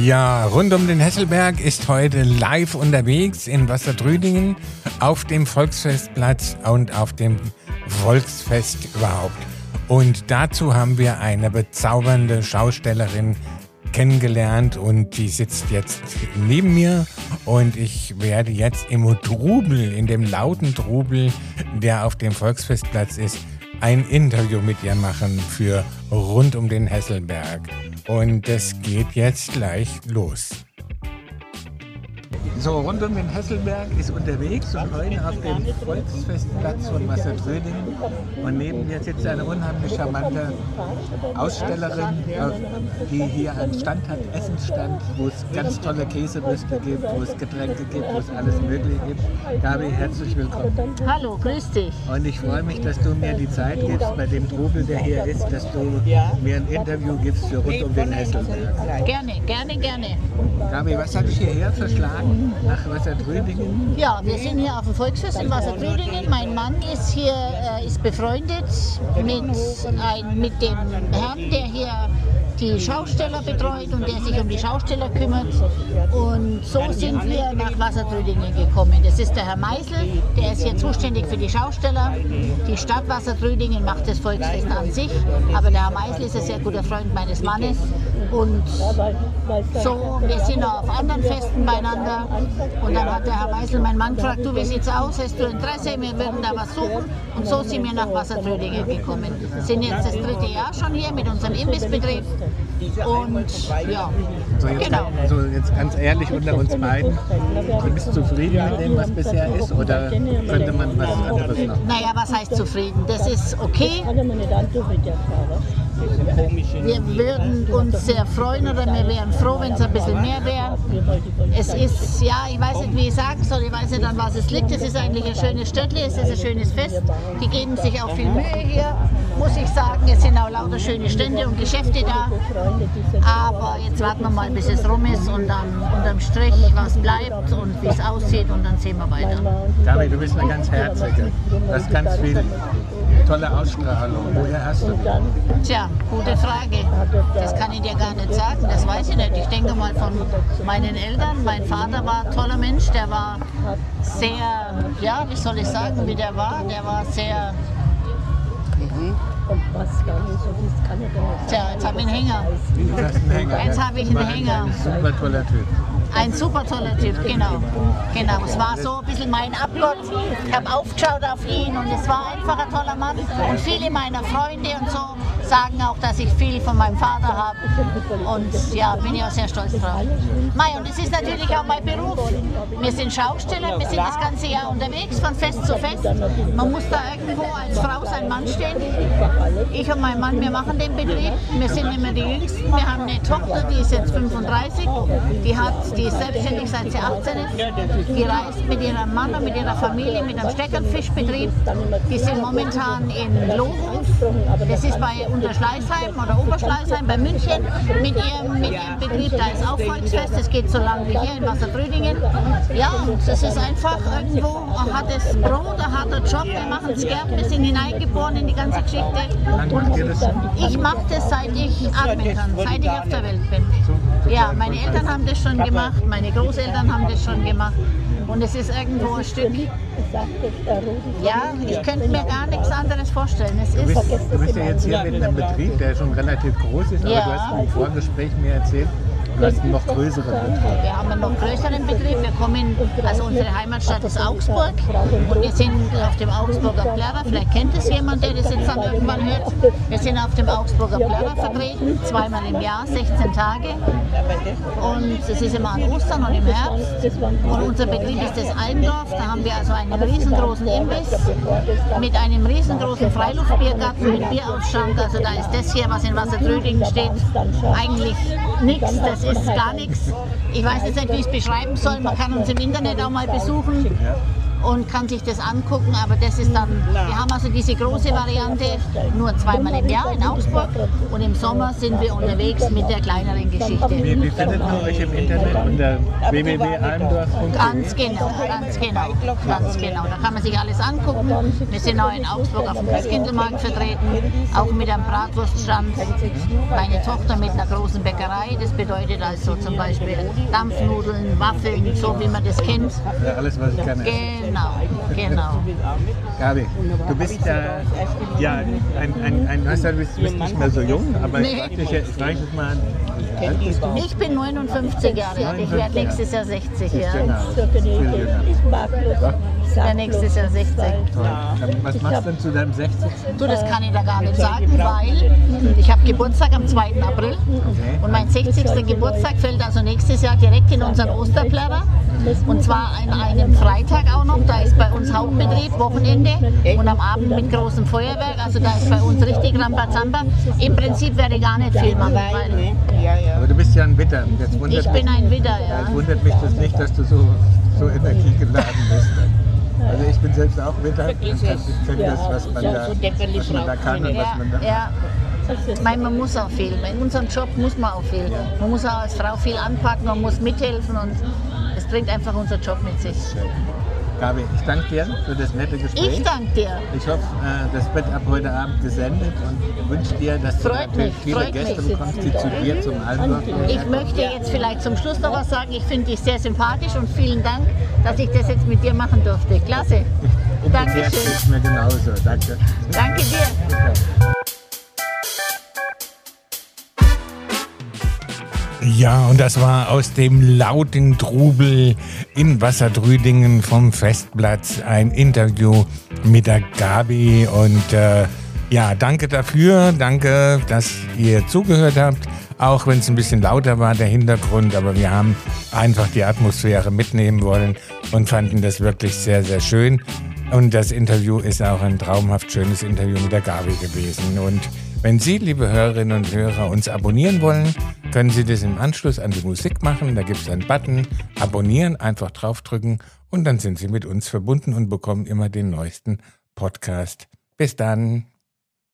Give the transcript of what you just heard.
Ja, rund um den Hesselberg ist heute live unterwegs in Wassertrüdingen auf dem Volksfestplatz und auf dem Volksfest überhaupt. Und dazu haben wir eine bezaubernde Schaustellerin kennengelernt und die sitzt jetzt neben mir und ich werde jetzt im Trubel, in dem lauten Trubel, der auf dem Volksfestplatz ist, ein Interview mit ihr machen für rund um den Hesselberg. Und das geht jetzt gleich los. So, rund um den Hesselberg ist unterwegs und heute auf dem Volksfestplatz von Wassertrüdingen. Und neben mir sitzt eine unheimlich charmante Ausstellerin, die hier einen Stand hat, Essensstand, wo es ganz tolle Käsewürste gibt, wo es Getränke gibt, wo es alles Mögliche gibt. Gabi, herzlich willkommen. Hallo, grüß dich. Und ich freue mich, dass du mir die Zeit gibst, bei dem Trubel, der hier ist, dass du mir ein Interview gibst für rund um den Hesselberg. Gerne, gerne, gerne. Gabi, was hat dich hierher verschlagen? Nach Wassertrüdingen? Ja, wir sind hier auf dem Volksfest in Wassertrüdingen. Mein Mann ist hier ist befreundet mit dem Herrn, der hier die Schausteller betreut und der sich um die Schausteller kümmert. Und so sind wir nach Wassertrüdingen gekommen. Das ist der Herr Meisel, der ist hier zuständig für die Schausteller. Die Stadt Wassertrüdingen macht das Volksfest an sich, aber der Herr Meisel ist ein sehr guter Freund meines Mannes. Und so, wir sind auch auf anderen Festen beieinander. Und dann hat der Herr Meisel, mein Mann, gefragt, du, wie sieht's aus, hast du Interesse, wir würden da was suchen. Und so sind wir nach Wassertrüdingen gekommen. Wir sind jetzt das 3. Jahr schon hier mit unserem Imbissbetrieb. Und ja, so jetzt, genau. Jetzt ganz ehrlich unter uns beiden, bist du zufrieden mit dem, was bisher ist, oder könnte man was anderes machen? Naja, was heißt zufrieden? Das ist okay. Wir würden uns sehr freuen oder wir wären froh, wenn es ein bisschen mehr wäre. Es ist, ja, ich weiß nicht, wie ich sagen soll, ich weiß nicht, an was es liegt. Es ist eigentlich ein schönes Städtli, es ist ein schönes Fest. Die geben sich auch viel Mühe hier, muss ich sagen. Es sind auch lauter schöne Stände und Geschäfte da. Aber jetzt warten wir mal, bis es rum ist und dann unterm Strich, was bleibt und wie es aussieht und dann sehen wir weiter. Gabi, du bist eine ganz Herzige. Du hast ganz viel tolle Ausstrahlung. Woher hast du die? Tja, gute Frage. Das kann ich dir gar nicht sagen, das weiß ich nicht. Ich denke mal von meinen Eltern. Mein Vater war ein toller Mensch, der war sehr, ja, wie soll ich sagen, wie der war? Der war sehr... Tja, jetzt habe ich einen Hänger. Jetzt habe ich einen Hänger. Ein super toller Typ. Ein super toller Typ, genau. Genau, es war so ein bisschen mein Abgott. Ich habe aufgeschaut auf ihn und es war einfach ein toller Mann. Und viele meiner Freunde und so sagen auch, dass ich viel von meinem Vater habe. Und ja, bin ich auch sehr stolz drauf. Mei, und es ist natürlich auch mein Beruf. Wir sind Schausteller, wir sind das ganze Jahr unterwegs, von Fest zu Fest. Man muss da irgendwo als Frau sein Mann stehen. Ich und mein Mann, wir machen den Betrieb. Wir sind immer die Jüngsten. Wir haben eine Tochter, die ist jetzt 35. Die ist selbstständig, seit sie 18 ist. Die reist mit ihrem Mann und mit ihrer Familie mit einem Steckernfischbetrieb. Die sind momentan in Lohhof. Das ist bei Unterschleißheim oder Oberschleißheim bei München. Mit ihrem Betrieb, da ist auch Volksfest. Das geht so lange wie hier in Wassertrüdingen. Ja, und es ist einfach irgendwo ein hartes Brot, ein harter Job. Wir machen es gern. Wir sind hineingeboren in die ganze Geschichte. Und ich mache das, seit ich atmen kann, seit ich auf der Welt bin. Ja, meine Eltern haben das schon gemacht. Meine Großeltern haben das schon gemacht und es ist irgendwo ein Stück, ja, ich könnte mir gar nichts anderes vorstellen. Du bist ja jetzt hier mit einem Betrieb, der schon relativ groß ist, aber ja. Du hast im Vorgespräch mir erzählt, du hast einen noch größeren Betrieb. Wir haben einen noch größeren Betrieb. Wir kommen, also unsere Heimatstadt ist Augsburg und wir sind auf dem Augsburger Plärrer. Vielleicht kennt es jemand, der das jetzt dann irgendwann hört. Wir sind auf dem Augsburger Plärrer vertreten, zweimal im Jahr, 16 Tage. Und es ist immer an Ostern und im Herbst. Und unser Betrieb ist das Almdorf. Da haben wir also einen riesengroßen Imbiss mit einem riesengroßen Freiluftbiergarten mit Bierausschank. Also da ist das hier, was in Wassertrüdingen steht, eigentlich nichts. Das ist gar nichts. Ich weiß jetzt nicht, wie ich es beschreiben soll. Man kann uns im Internet auch mal besuchen. und kann sich das angucken, aber das ist dann, wir haben also diese große Variante nur 2-mal im Jahr in Augsburg und im Sommer sind wir unterwegs mit der kleineren Geschichte. Wie findet man euch im Internet unter www.almdorf.de? Ganz genau. Da kann man sich alles angucken. Wir sind auch in Augsburg auf dem Christkindlmarkt vertreten, auch mit einem Bratwurststand. Meine Tochter mit einer großen Bäckerei, das bedeutet also zum Beispiel Dampfnudeln, Waffeln, so wie man das kennt. Ja, alles, was ich kann. Genau. Gabi, du bist ja du bist nicht mehr so jung, aber ich frage dich jetzt mal, ich bin 59 Jahre alt, ich werde nächstes Jahr 60. Ja. Ja, nächstes Jahr 60. Was machst du denn zu deinem 60? Du, das kann ich da gar nicht sagen, weil ich habe Geburtstag am 2. April und mein 60. Geburtstag fällt also nächstes Jahr direkt in unseren Osterplärrer. Und zwar an einem Freitag auch noch, da ist bei uns Hauptbetrieb, Wochenende und am Abend mit großem Feuerwerk, also da ist bei uns richtig Rambazamba. Im Prinzip werde ich gar nicht viel machen, weil aber du bist ja ein Widder. Ich bin ein Widder, ja. Jetzt wundert mich das nicht, dass du so energiegeladen bist. Also ich bin selbst auch Widder und ich kenne das, was man da kann und was man da... Ja. Ich meine, man muss auch viel. In unserem Job muss man auch viel. Man muss auch als Frau viel anpacken, man muss mithelfen und es bringt einfach unser Job mit sich. Gabi, ich danke dir für das nette Gespräch. Ich danke dir. Ich hoffe, das wird ab heute Abend gesendet und wünsche dir, dass du natürlich viele Gäste bekommst, die zu dir zum Almdorf kommen. Ich möchte jetzt vielleicht zum Schluss noch was sagen. Ich finde dich sehr sympathisch und vielen Dank, dass ich das jetzt mit dir machen durfte. Klasse. Dankeschön. Das mir genauso. Danke. Danke dir. Okay. Ja, und das war aus dem lauten Trubel in Wasserdrüdingen vom Festplatz ein Interview mit der Gabi. Und danke dafür. Danke, dass ihr zugehört habt. Auch wenn es ein bisschen lauter war, der Hintergrund. Aber wir haben einfach die Atmosphäre mitnehmen wollen und fanden das wirklich sehr, sehr schön. Und das Interview ist auch ein traumhaft schönes Interview mit der Gabi gewesen. Und wenn Sie, liebe Hörerinnen und Hörer, uns abonnieren wollen, können Sie das im Anschluss an die Musik machen. Da gibt es einen Button, abonnieren, einfach draufdrücken und dann sind Sie mit uns verbunden und bekommen immer den neuesten Podcast. Bis dann.